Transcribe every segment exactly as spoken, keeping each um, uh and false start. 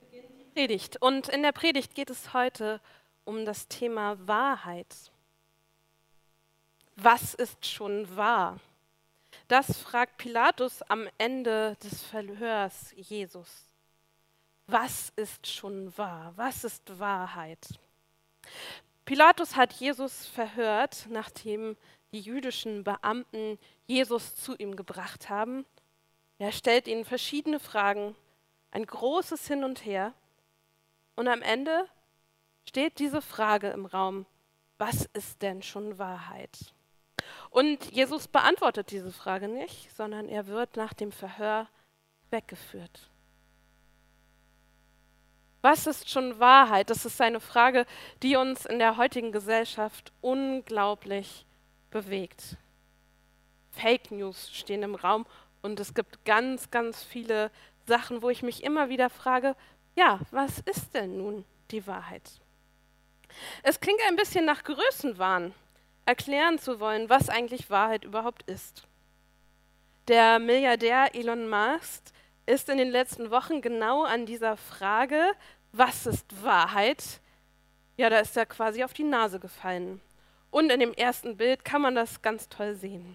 Predigt. Und in der Predigt geht es heute um das Thema Wahrheit. Was ist schon wahr? Das fragt Pilatus am Ende des Verhörs Jesus. Was ist schon wahr? Was ist Wahrheit? Pilatus hat Jesus verhört, nachdem die jüdischen Beamten Jesus zu ihm gebracht haben. Er stellt ihnen verschiedene Fragen, ein großes Hin und Her. Und am Ende steht diese Frage im Raum: Was ist denn schon Wahrheit? Und Jesus beantwortet diese Frage nicht, sondern er wird nach dem Verhör weggeführt. Was ist schon Wahrheit? Das ist eine Frage, die uns in der heutigen Gesellschaft unglaublich bewegt. Fake News stehen im Raum und es gibt ganz, ganz viele Sachen, wo ich mich immer wieder frage, ja, was ist denn nun die Wahrheit? Es klingt ein bisschen nach Größenwahn, erklären zu wollen, was eigentlich Wahrheit überhaupt ist. Der Milliardär Elon Musk ist in den letzten Wochen genau an dieser Frage, was ist Wahrheit? Ja, da ist er quasi auf die Nase gefallen. Und in dem ersten Bild kann man das ganz toll sehen.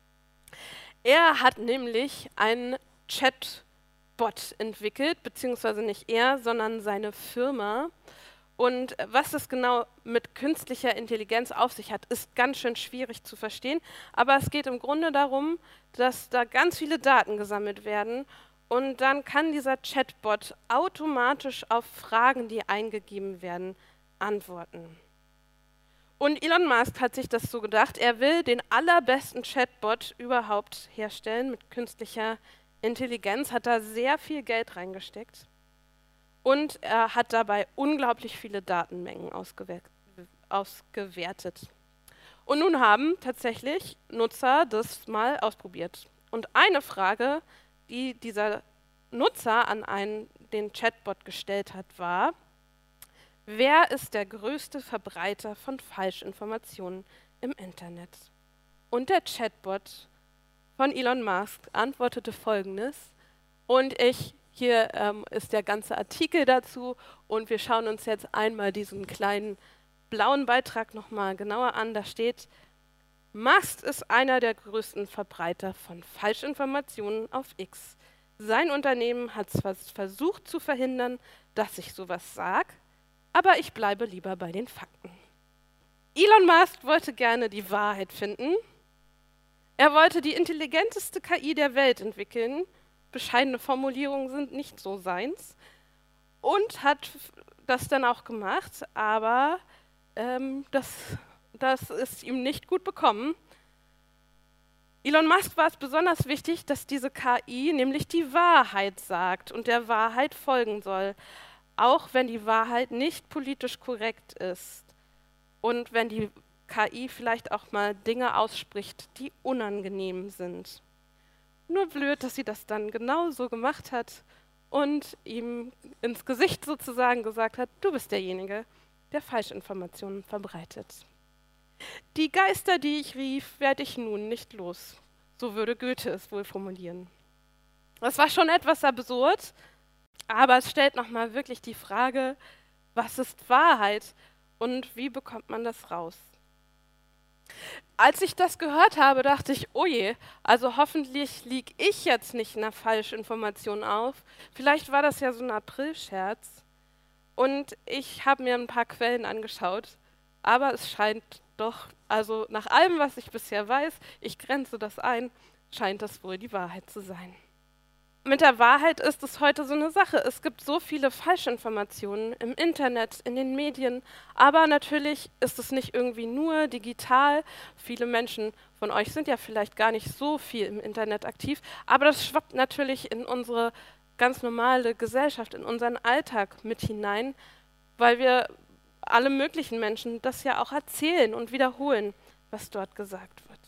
Er hat nämlich einen Chatbot entwickelt, beziehungsweise nicht er, sondern seine Firma. Und was es genau mit künstlicher Intelligenz auf sich hat, ist ganz schön schwierig zu verstehen. Aber es geht im Grunde darum, dass da ganz viele Daten gesammelt werden. Und dann kann dieser Chatbot automatisch auf Fragen, die eingegeben werden, antworten. Und Elon Musk hat sich das so gedacht, er will den allerbesten Chatbot überhaupt herstellen mit künstlicher Intelligenz, hat da sehr viel Geld reingesteckt und er hat dabei unglaublich viele Datenmengen ausgewer- ausgewertet. Und nun haben tatsächlich Nutzer das mal ausprobiert. Und eine Frage, die dieser Nutzer an einen, den Chatbot gestellt hat, war: Wer ist der größte Verbreiter von Falschinformationen im Internet? Und der Chatbot von Elon Musk antwortete Folgendes. Und ich, hier ähm, ist der ganze Artikel dazu und wir schauen uns jetzt einmal diesen kleinen blauen Beitrag nochmal genauer an. Da steht: Musk ist einer der größten Verbreiter von Falschinformationen auf X. Sein Unternehmen hat zwar versucht zu verhindern, dass ich sowas sage, aber ich bleibe lieber bei den Fakten. Elon Musk wollte gerne die Wahrheit finden. Er wollte die intelligenteste K I der Welt entwickeln. Bescheidene Formulierungen sind nicht so seins. Und hat das dann auch gemacht, aber ähm, das, das ist ihm nicht gut bekommen. Elon Musk war es besonders wichtig, dass diese K I nämlich die Wahrheit sagt und der Wahrheit folgen soll. Auch wenn die Wahrheit nicht politisch korrekt ist und wenn die K I vielleicht auch mal Dinge ausspricht, die unangenehm sind. Nur blöd, dass sie das dann genau so gemacht hat und ihm ins Gesicht sozusagen gesagt hat: Du bist derjenige, der Falschinformationen verbreitet. Die Geister, die ich rief, werde ich nun nicht los. So würde Goethe es wohl formulieren. Das war schon etwas absurd. Aber es stellt nochmal wirklich die Frage, was ist Wahrheit und wie bekommt man das raus? Als ich das gehört habe, dachte ich, oh je, also hoffentlich liege ich jetzt nicht einer Falschinformation auf. Vielleicht war das ja so ein Aprilscherz. Und ich habe mir ein paar Quellen angeschaut, aber es scheint doch, also nach allem, was ich bisher weiß, ich grenze das ein, scheint das wohl die Wahrheit zu sein. Mit der Wahrheit ist es heute so eine Sache. Es gibt so viele Falschinformationen im Internet, in den Medien, aber natürlich ist es nicht irgendwie nur digital. Viele Menschen von euch sind ja vielleicht gar nicht so viel im Internet aktiv, aber das schwappt natürlich in unsere ganz normale Gesellschaft, in unseren Alltag mit hinein, weil wir alle möglichen Menschen das ja auch erzählen und wiederholen, was dort gesagt wird.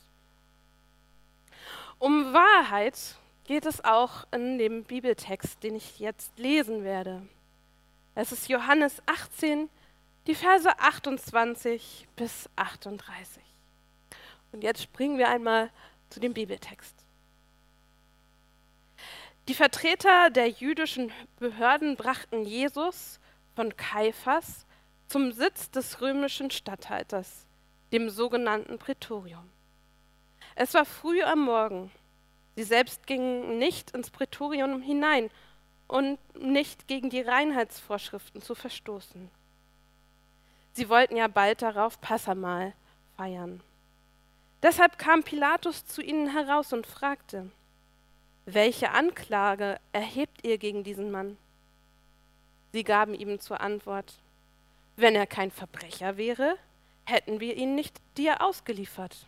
Um Wahrheit geht es auch in dem Bibeltext, den ich jetzt lesen werde. Es ist Johannes achtzehn, die Verse achtundzwanzig bis achtunddreißig. Und jetzt springen wir einmal zu dem Bibeltext. Die Vertreter der jüdischen Behörden brachten Jesus von Kaiphas zum Sitz des römischen Statthalters, dem sogenannten Prätorium. Es war früh am Morgen. Sie selbst gingen nicht ins Prätorium hinein, und nicht gegen die Reinheitsvorschriften zu verstoßen. Sie wollten ja bald darauf Passahmahl feiern. Deshalb kam Pilatus zu ihnen heraus und fragte: Welche Anklage erhebt ihr gegen diesen Mann? Sie gaben ihm zur Antwort: Wenn er kein Verbrecher wäre, hätten wir ihn nicht dir ausgeliefert.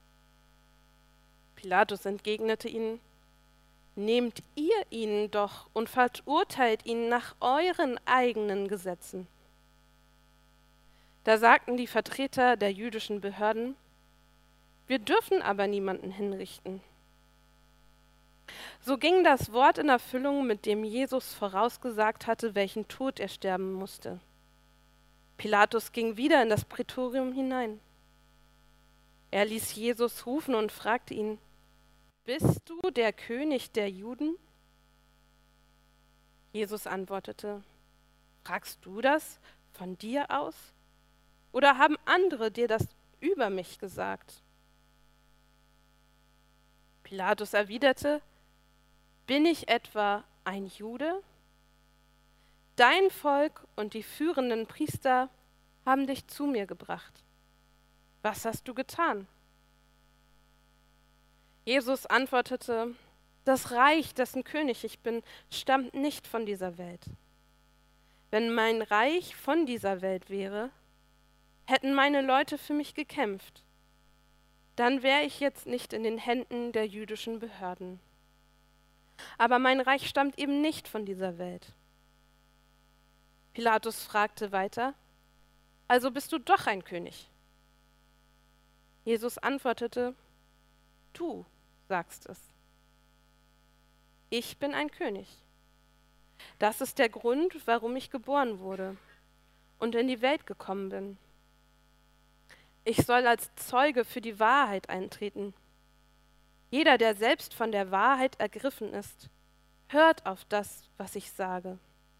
Pilatus entgegnete ihnen: Nehmt ihr ihn doch und verurteilt ihn nach euren eigenen Gesetzen. Da sagten die Vertreter der jüdischen Behörden: Wir dürfen aber niemanden hinrichten. So ging das Wort in Erfüllung, mit dem Jesus vorausgesagt hatte, welchen Tod er sterben musste. Pilatus ging wieder in das Prätorium hinein. Er ließ Jesus rufen und fragte ihn: Bist du der König der Juden? Jesus antwortete: Fragst du das von dir aus? Oder haben andere dir das über mich gesagt? Pilatus erwiderte: Bin ich etwa ein Jude? Dein Volk und die führenden Priester haben dich zu mir gebracht. Was hast du getan? Jesus antwortete: Das Reich, dessen König ich bin, stammt nicht von dieser Welt. Wenn mein Reich von dieser Welt wäre, hätten meine Leute für mich gekämpft. Dann wäre ich jetzt nicht in den Händen der jüdischen Behörden. Aber mein Reich stammt eben nicht von dieser Welt. Pilatus fragte weiter: Also bist du doch ein König? Jesus antwortete: Du sagst es. Ich bin ein König. Das ist der Grund, warum ich geboren wurde und in die Welt gekommen bin. Ich soll als Zeuge für die Wahrheit eintreten. Jeder, der selbst von der Wahrheit ergriffen ist, hört auf das, was ich sage.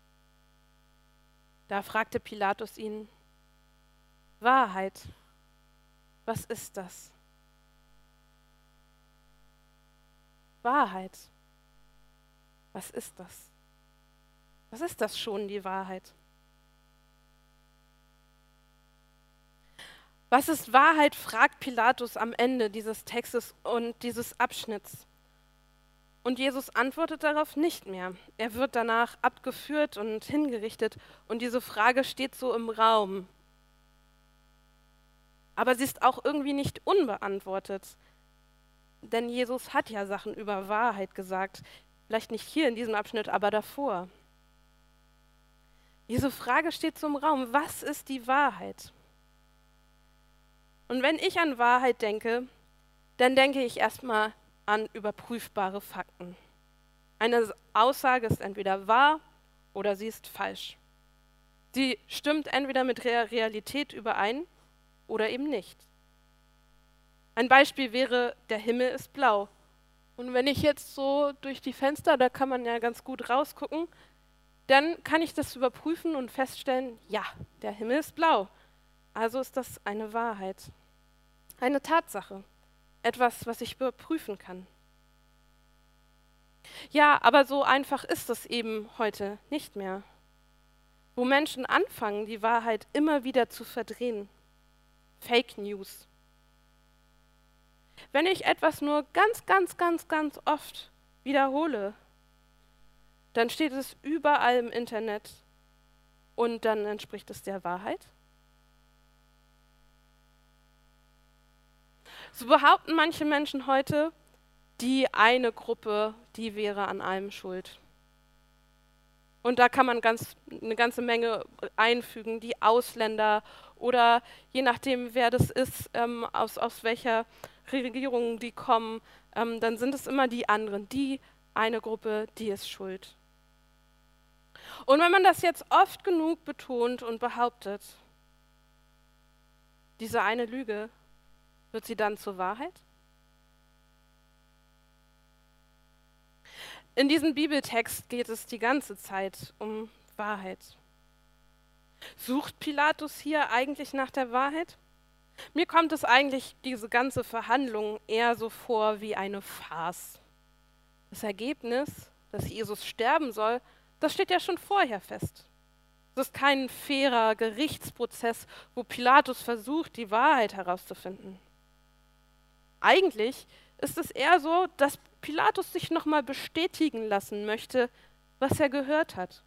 Da fragte Pilatus ihn: Wahrheit, was ist das? Wahrheit, was ist das? Was ist das schon, die Wahrheit? Was ist Wahrheit, fragt Pilatus am Ende dieses Textes und dieses Abschnitts. Und Jesus antwortet darauf nicht mehr. Er wird danach abgeführt und hingerichtet und diese Frage steht so im Raum. Aber sie ist auch irgendwie nicht unbeantwortet. Denn Jesus hat ja Sachen über Wahrheit gesagt. Vielleicht nicht hier in diesem Abschnitt, aber davor. Diese Frage steht so im Raum: Was ist die Wahrheit? Und wenn ich an Wahrheit denke, dann denke ich erstmal an überprüfbare Fakten. Eine Aussage ist entweder wahr oder sie ist falsch. Sie stimmt entweder mit der Realität überein oder eben nicht. Ein Beispiel wäre: Der Himmel ist blau. Und wenn ich jetzt so durch die Fenster, da kann man ja ganz gut rausgucken, dann kann ich das überprüfen und feststellen: Ja, der Himmel ist blau. Also ist das eine Wahrheit. Eine Tatsache. Etwas, was ich überprüfen kann. Ja, aber so einfach ist es eben heute nicht mehr. Wo Menschen anfangen, die Wahrheit immer wieder zu verdrehen. Fake News. Wenn ich etwas nur ganz, ganz, ganz, ganz oft wiederhole, dann steht es überall im Internet und dann entspricht es der Wahrheit. So behaupten manche Menschen heute, die eine Gruppe, die wäre an allem schuld. Und da kann man ganz, eine ganze Menge einfügen, die Ausländer oder je nachdem, wer das ist, ähm, aus, aus welcher Regierung die kommen, ähm, dann sind es immer die anderen, die eine Gruppe, die ist schuld. Und wenn man das jetzt oft genug betont und behauptet, diese eine Lüge, wird sie dann zur Wahrheit? In diesem Bibeltext geht es die ganze Zeit um Wahrheit. Sucht Pilatus hier eigentlich nach der Wahrheit? Mir kommt es eigentlich, diese ganze Verhandlung, eher so vor wie eine Farce. Das Ergebnis, dass Jesus sterben soll, das steht ja schon vorher fest. Es ist kein fairer Gerichtsprozess, wo Pilatus versucht, die Wahrheit herauszufinden. Eigentlich ist es eher so, dass Pilatus sich nochmal bestätigen lassen möchte, was er gehört hat.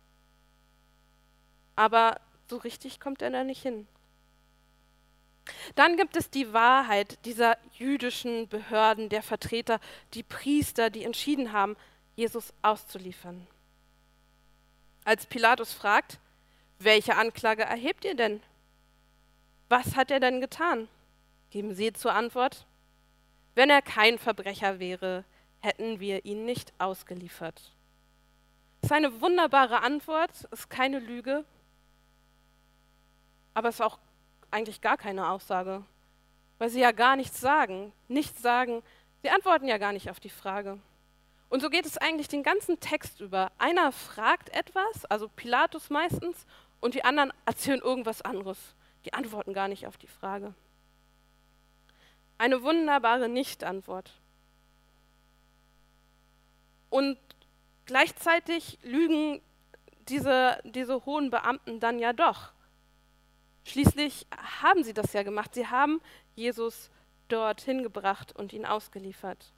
Aber so richtig kommt er da nicht hin. Dann gibt es die Wahrheit dieser jüdischen Behörden, der Vertreter, die Priester, die entschieden haben, Jesus auszuliefern. Als Pilatus fragt, welche Anklage erhebt ihr denn? Was hat er denn getan? Geben sie zur Antwort, wenn er kein Verbrecher wäre, hätten wir ihn nicht ausgeliefert. Das ist eine wunderbare Antwort, ist keine Lüge, aber es ist auch eigentlich gar keine Aussage, weil sie ja gar nichts sagen, nichts sagen, sie antworten ja gar nicht auf die Frage. Und so geht es eigentlich den ganzen Text über. Einer fragt etwas, also Pilatus meistens, und die anderen erzählen irgendwas anderes. Die antworten gar nicht auf die Frage. Eine wunderbare Nicht-Antwort. Und gleichzeitig lügen diese, diese hohen Beamten dann ja doch. Schließlich haben sie das ja gemacht. Sie haben Jesus dorthin gebracht und ihn ausgeliefert.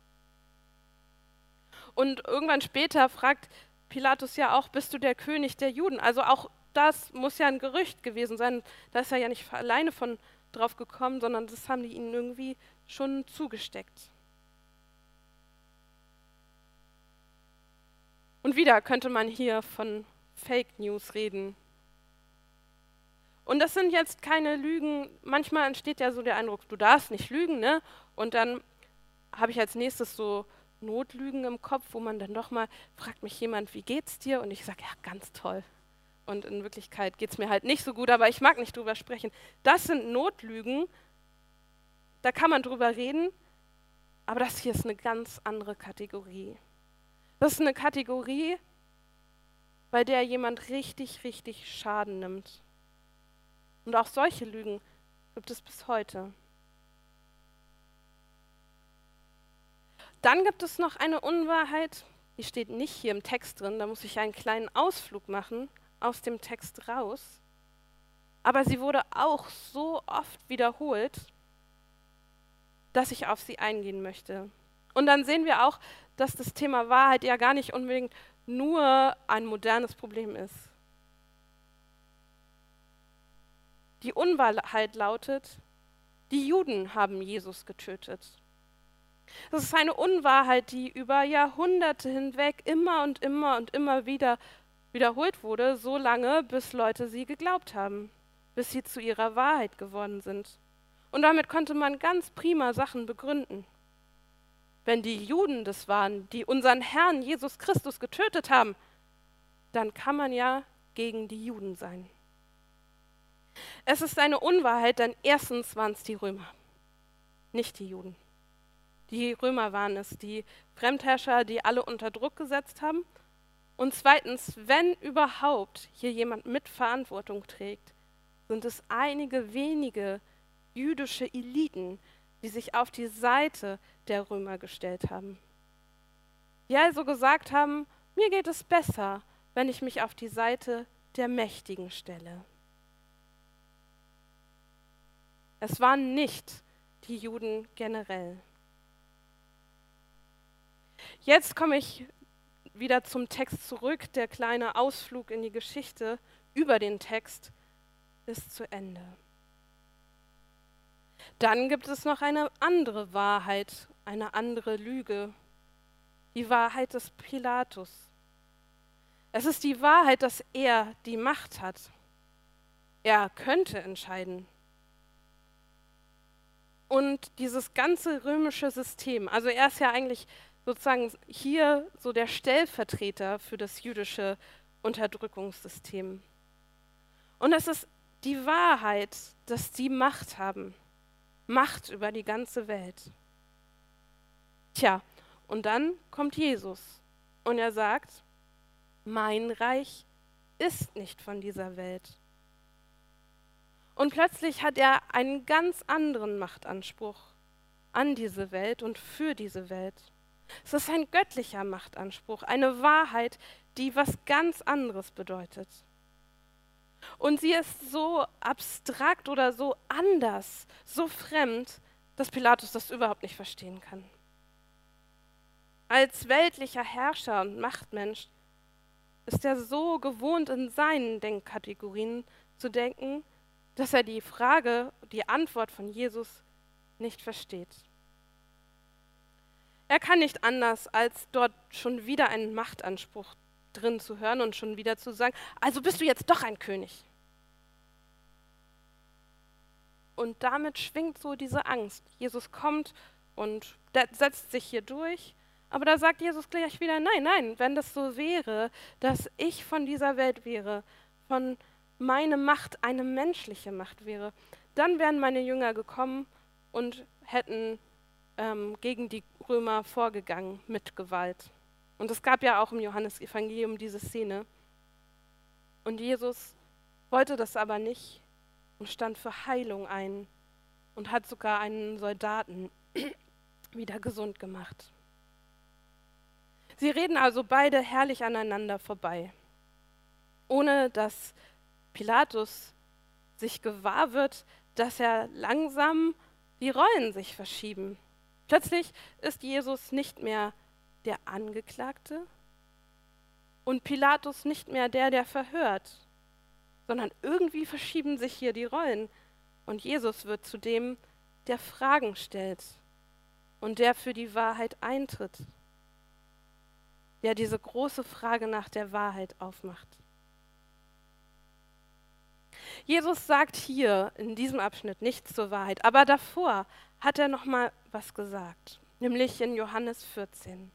Und irgendwann später fragt Pilatus ja auch, bist du der König der Juden? Also auch das muss ja ein Gerücht gewesen sein. Da ist er ja nicht alleine von drauf gekommen, sondern das haben die ihnen irgendwie schon zugesteckt. Und wieder könnte man hier von Fake News reden. Und das sind jetzt keine Lügen. Manchmal entsteht ja so der Eindruck, du darfst nicht lügen, ne? Und dann habe ich als nächstes so Notlügen im Kopf, wo man dann doch mal, fragt mich jemand, wie geht's dir? Und ich sage, ja, ganz toll. Und in Wirklichkeit geht es mir halt nicht so gut, aber ich mag nicht drüber sprechen. Das sind Notlügen, da kann man drüber reden, aber das hier ist eine ganz andere Kategorie. Das ist eine Kategorie, bei der jemand richtig, richtig Schaden nimmt. Und auch solche Lügen gibt es bis heute. Dann gibt es noch eine Unwahrheit, die steht nicht hier im Text drin, da muss ich einen kleinen Ausflug machen aus dem Text raus. Aber sie wurde auch so oft wiederholt, dass ich auf sie eingehen möchte. Und dann sehen wir auch, dass das Thema Wahrheit ja gar nicht unbedingt nur ein modernes Problem ist. Die Unwahrheit lautet, die Juden haben Jesus getötet. Das ist eine Unwahrheit, die über Jahrhunderte hinweg immer und immer und immer wieder wiederholt wurde, so lange, bis Leute sie geglaubt haben, bis sie zu ihrer Wahrheit geworden sind. Und damit konnte man ganz prima Sachen begründen. Wenn die Juden das waren, die unseren Herrn Jesus Christus getötet haben, dann kann man ja gegen die Juden sein. Es ist eine Unwahrheit, denn erstens waren es die Römer, nicht die Juden. Die Römer waren es, die Fremdherrscher, die alle unter Druck gesetzt haben. Und zweitens, wenn überhaupt hier jemand mit Verantwortung trägt, sind es einige wenige jüdische Eliten, die sich auf die Seite der Römer gestellt haben. Die also gesagt haben, mir geht es besser, wenn ich mich auf die Seite der Mächtigen stelle. Es waren nicht die Juden generell. Jetzt komme ich wieder zum Text zurück. Der kleine Ausflug in die Geschichte über den Text ist zu Ende. Dann gibt es noch eine andere Wahrheit, eine andere Lüge. Die Wahrheit des Pilatus. Es ist die Wahrheit, dass er die Macht hat. Er könnte entscheiden. Und dieses ganze römische System, also er ist ja eigentlich sozusagen hier so der Stellvertreter für das jüdische Unterdrückungssystem. Und es ist die Wahrheit, dass die Macht haben. Macht über die ganze Welt. Tja, und dann kommt Jesus. Und er sagt, mein Reich ist nicht von dieser Welt. Und plötzlich hat er einen ganz anderen Machtanspruch an diese Welt und für diese Welt. Es ist ein göttlicher Machtanspruch, eine Wahrheit, die was ganz anderes bedeutet. Und sie ist so abstrakt oder so anders, so fremd, dass Pilatus das überhaupt nicht verstehen kann. Als weltlicher Herrscher und Machtmensch ist er so gewohnt, in seinen Denkkategorien zu denken, dass er die Frage, die Antwort von Jesus nicht versteht. Er kann nicht anders, als dort schon wieder einen Machtanspruch drin zu hören und schon wieder zu sagen, also bist du jetzt doch ein König. Und damit schwingt so diese Angst. Jesus kommt und setzt sich hier durch, aber da sagt Jesus gleich wieder, nein, nein, wenn das so wäre, dass ich von dieser Welt wäre, von meine Macht eine menschliche Macht wäre, dann wären meine Jünger gekommen und hätten ähm, gegen die Römer vorgegangen mit Gewalt. Und es gab ja auch im Johannesevangelium diese Szene. Und Jesus wollte das aber nicht und stand für Heilung ein und hat sogar einen Soldaten wieder gesund gemacht. Sie reden also beide herrlich aneinander vorbei, ohne dass Pilatus sich gewahr wird, dass er langsam die Rollen sich verschieben. Plötzlich ist Jesus nicht mehr der Angeklagte und Pilatus nicht mehr der, der verhört, sondern irgendwie verschieben sich hier die Rollen und Jesus wird zu dem, der Fragen stellt und der für die Wahrheit eintritt, der diese große Frage nach der Wahrheit aufmacht. Jesus sagt hier in diesem Abschnitt nichts zur Wahrheit, aber davor hat er noch mal was gesagt, nämlich in Johannes vierzehn.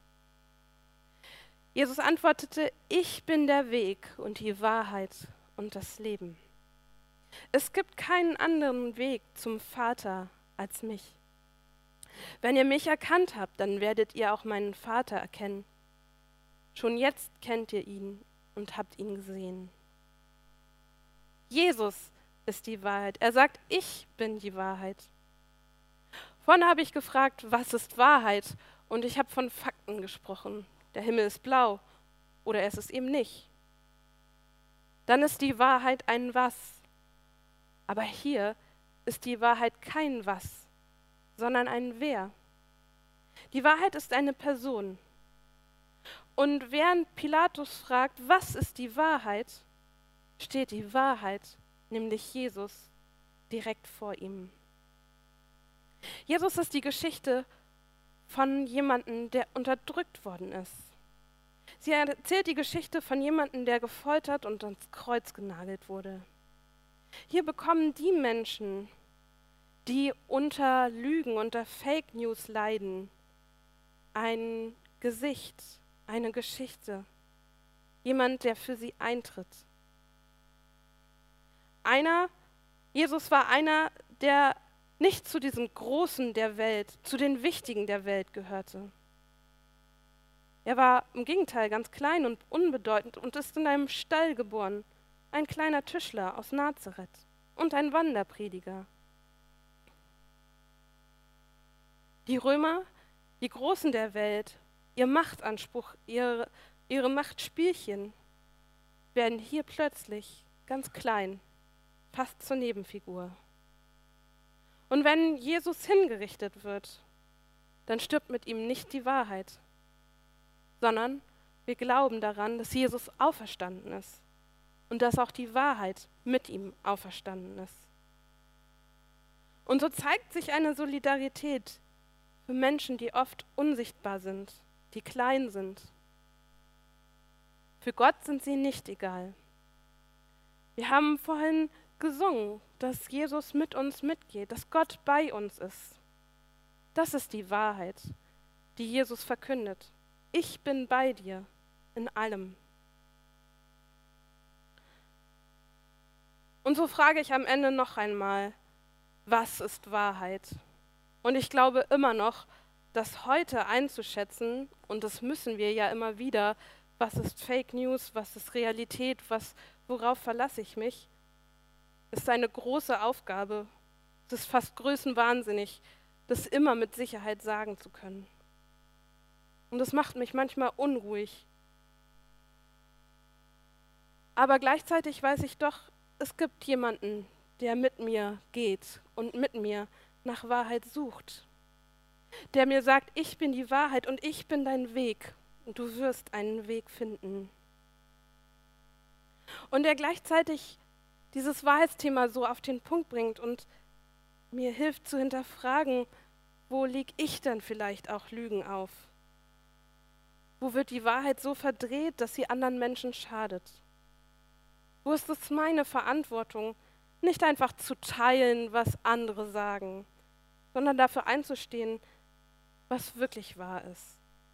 Jesus antwortete, ich bin der Weg und die Wahrheit und das Leben. Es gibt keinen anderen Weg zum Vater als mich. Wenn ihr mich erkannt habt, dann werdet ihr auch meinen Vater erkennen. Schon jetzt kennt ihr ihn und habt ihn gesehen. Jesus ist die Wahrheit. Er sagt, ich bin die Wahrheit. Vorhin habe ich gefragt, was ist Wahrheit? Und ich habe von Fakten gesprochen. Der Himmel ist blau oder es ist eben nicht. Dann ist die Wahrheit ein Was. Aber hier ist die Wahrheit kein Was, sondern ein Wer. Die Wahrheit ist eine Person. Und während Pilatus fragt, was ist die Wahrheit, steht die Wahrheit, nämlich Jesus, direkt vor ihm. Jesus ist die Geschichte von jemandem, der unterdrückt worden ist. Sie erzählt die Geschichte von jemandem, der gefoltert und ans Kreuz genagelt wurde. Hier bekommen die Menschen, die unter Lügen, unter Fake News leiden, ein Gesicht, eine Geschichte. Jemand, der für sie eintritt. Einer, Jesus war einer, der nicht zu diesen Großen der Welt, zu den Wichtigen der Welt gehörte. Er war im Gegenteil ganz klein und unbedeutend und ist in einem Stall geboren, ein kleiner Tischler aus Nazareth und ein Wanderprediger. Die Römer, die Großen der Welt, ihr Machtanspruch, ihre, ihre Machtspielchen, werden hier plötzlich ganz klein, fast zur Nebenfigur. Und wenn Jesus hingerichtet wird, dann stirbt mit ihm nicht die Wahrheit, sondern wir glauben daran, dass Jesus auferstanden ist und dass auch die Wahrheit mit ihm auferstanden ist. Und so zeigt sich eine Solidarität für Menschen, die oft unsichtbar sind, die klein sind. Für Gott sind sie nicht egal. Wir haben vorhin gesungen, dass Jesus mit uns mitgeht, dass Gott bei uns ist. Das ist die Wahrheit, die Jesus verkündet. Ich bin bei dir in allem. Und so frage ich am Ende noch einmal, was ist Wahrheit? Und ich glaube immer noch, das heute einzuschätzen, und das müssen wir ja immer wieder, was ist Fake News, was ist Realität, was, worauf verlasse ich mich, ist eine große Aufgabe. Es ist fast größenwahnsinnig, das immer mit Sicherheit sagen zu können. Und das macht mich manchmal unruhig. Aber gleichzeitig weiß ich doch, es gibt jemanden, der mit mir geht und mit mir nach Wahrheit sucht. Der mir sagt, ich bin die Wahrheit und ich bin dein Weg und du wirst einen Weg finden. Und der gleichzeitig dieses Wahrheitsthema so auf den Punkt bringt und mir hilft zu hinterfragen, wo lieg ich denn vielleicht auch Lügen auf? Wo wird die Wahrheit so verdreht, dass sie anderen Menschen schadet? Wo ist es meine Verantwortung, nicht einfach zu teilen, was andere sagen, sondern dafür einzustehen, was wirklich wahr ist?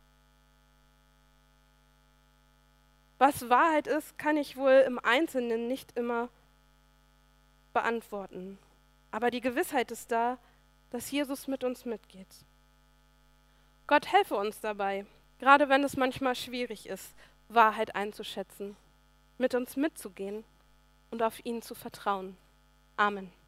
Was Wahrheit ist, kann ich wohl im Einzelnen nicht immer beantworten. Aber die Gewissheit ist da, dass Jesus mit uns mitgeht. Gott helfe uns dabei, gerade wenn es manchmal schwierig ist, Wahrheit einzuschätzen, mit uns mitzugehen und auf ihn zu vertrauen. Amen.